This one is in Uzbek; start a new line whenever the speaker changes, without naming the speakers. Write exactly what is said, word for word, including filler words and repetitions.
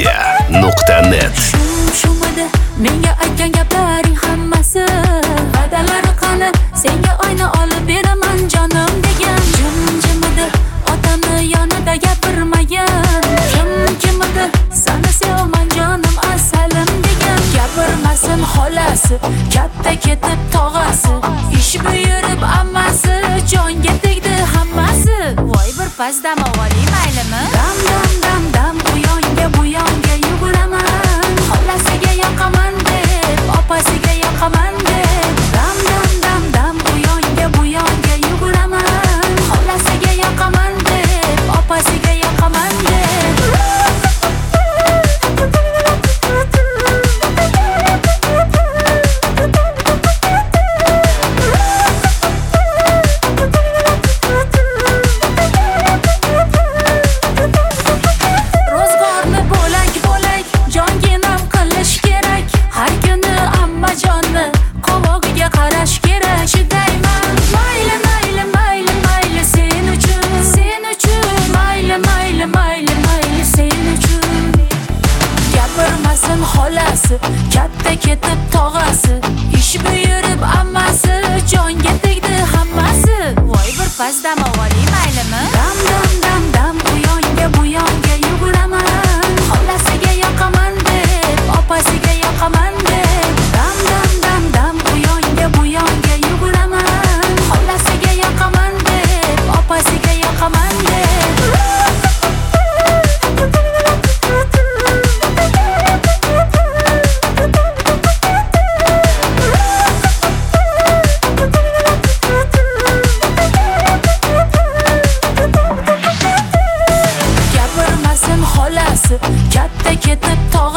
media nuqta net.
Shumada menga aytgan gaplaring hammasi va'dalari qani, senga oyna olib beraman jonim degan. Jim jimida otani yonida gapirmagan, kim kimida seni sevaman jonim asalim degan. Gapirmasin xolasi, katta ketib tog'asi, ish buyurib ammasi, jonga tegdi hammasi. Voy bir pas dam oling maylimi? Dam dam dam dam u yonga bu yonga yuguraman, xolasiga yoqaman deb, opasiga yoqaman deb. Dam dam dam dam u yonga bu yonga yuguraman, xolasiga yoqaman deb, opasiga yoqaman deb. Xolasi, katta ketib tog'asi, ish buyurib ammasi, jonga tegdi hammasi. Voy bir pas dam oling maylimi? Dam dam dam dam u yonga bu yonga yuguraman, xolasiga yoqaman deb, opasiga yoqaman deb. Dam dam dam dam u yonga bu yonga yuguraman, xolasiga yoqaman deb, opasiga yoqaman deb. Katta ketib tog'asi,